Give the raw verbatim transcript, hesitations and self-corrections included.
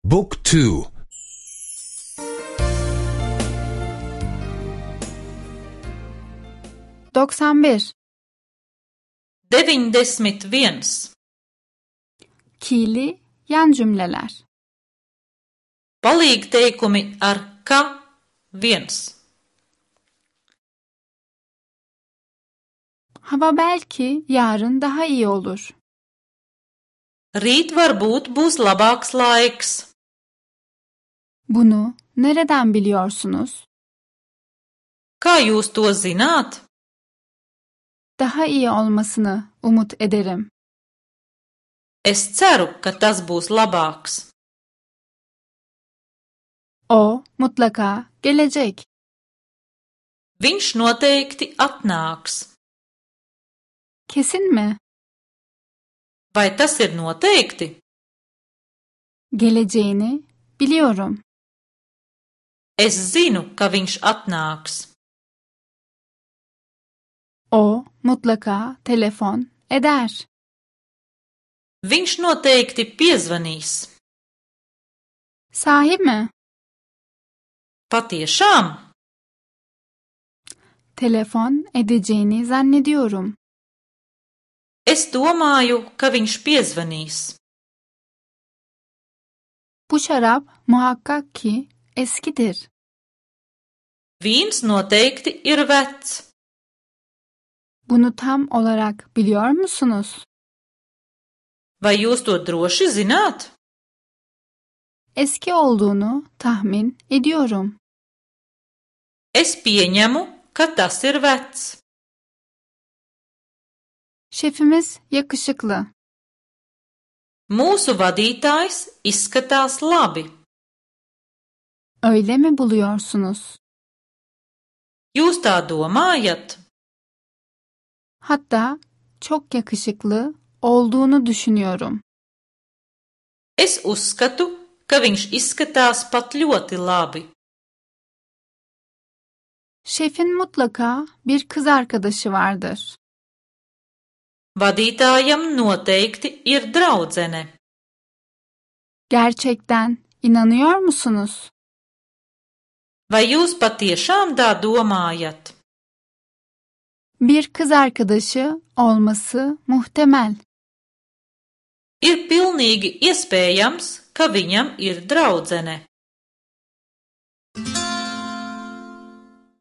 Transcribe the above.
Book two. doksan bir. Deviņdesmit viens. Kīli yan cümleler. Palīgteikumi ar ka viens. Hava belki yarın daha iyi olur. Rīt varbūt būs labāks laiks. Bunu nereden biliyorsunuz? Kā jūs to zināt? Daha iyi olmasını umut ederim. Es ceru, ka tas būs labāks. O mutlaka gelecek. Viņš noteikti atnāks. Kesin mi? Vai tas ir noteikti? Geleceğini biliyorum. Es zinu, ka viņš atnāks. O mutlaka telefon eder. Viņš noteikti piezvanīs. Sahi mi? Patiešām? Telefon edeceğini zannediyorum. Es domāju, ka viņš piezvanīs. Bu şarap muhakkak ki eskidir. Vīns noteikti ir vecs. Bunu tam olarak biliyor musunuz? Vai jūs to droši zināt? Eski olduğunu tahmin ediyorum. Es pieņemu, ka tas ir vecs. Şefimiz yakışıklı. Mūsu vadītājs izskatās labi. Öyle mi buluyorsunuz? Jūs tā domājat? Hatta çok yakışıklı olduğunu düşünüyorum. Es uzskatu, ka viņš izskatās pat ļoti labi. Şefin mutlaka bir kız arkadaşı vardır. Vadītājam noteikti ir draudzene. Gerçekten inanıyor musunuz? Vai jūs patiešām tā domājat? Bir kız arkadaşı olması muhtemel. Ir pilnīgi iespējams, ka viņam ir draudzene.